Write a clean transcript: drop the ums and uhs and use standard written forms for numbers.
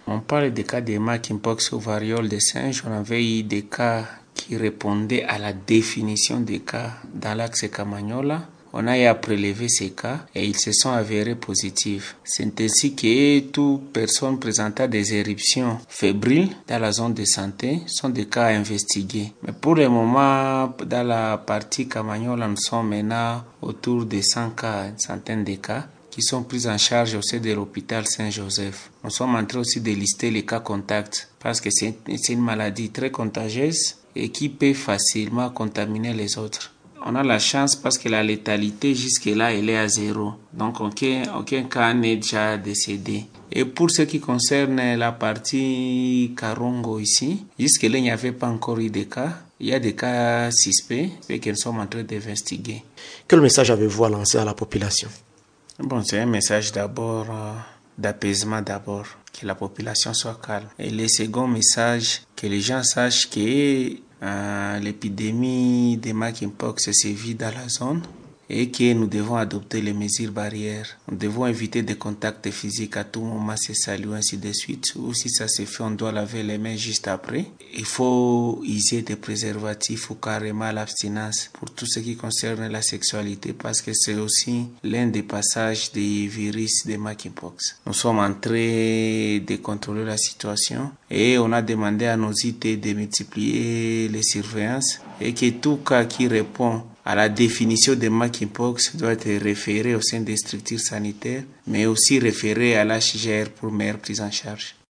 On parle des cas de monkeypox ou variole des singes. On avait eu des cas qui répondaient à la définition des cas dans l'axe Kamanyola. On a eu à prélever ces cas et ils se sont avérés positifs. C'est ainsi que toute personne présentant des éruptions fébriles dans la zone de santé sont des cas à investiguer. Mais pour le moment, dans la partie Kamanyola, nous sommes maintenant autour de 100 cas, une centaine de cas qui sont pris en charge au sein de l'hôpital Saint-Joseph. Nous sommes en train aussi de lister les cas contacts parce que c'est une maladie très contagieuse et qui peut facilement contaminer les autres. On a la chance parce que la létalité jusque-là, elle est à 0. Donc, aucun cas n'est déjà décédé. Et pour ce qui concerne la partie Karongo ici, jusque-là, il n'y avait pas encore eu de cas. Il y a des cas suspects et que nous sommes en train d'investiguer. Quel message avez-vous à lancer à la population? Bon, c'est un message d'abord d'apaisement d'abord, que la population soit calme. Et le second message, que les gens sachent que l'épidémie de monkeypox se vit dans la zone et que nous devons adopter les mesures barrières. Nous devons éviter des contacts physiques à tout moment, se saluer, ainsi de suite. Ou si ça se fait, on doit laver les mains juste après. Il faut user des préservatifs ou carrément l'abstinence pour tout ce qui concerne la sexualité parce que c'est aussi l'un des passages des virus de monkeypox. Nous sommes en train de contrôler la situation et on a demandé à nos IT de multiplier les surveillances et que tout cas qui répond à la définition de monkeypox doit être référé au sein des structures sanitaires, mais aussi référé à l'HGR pour meilleure prise en charge.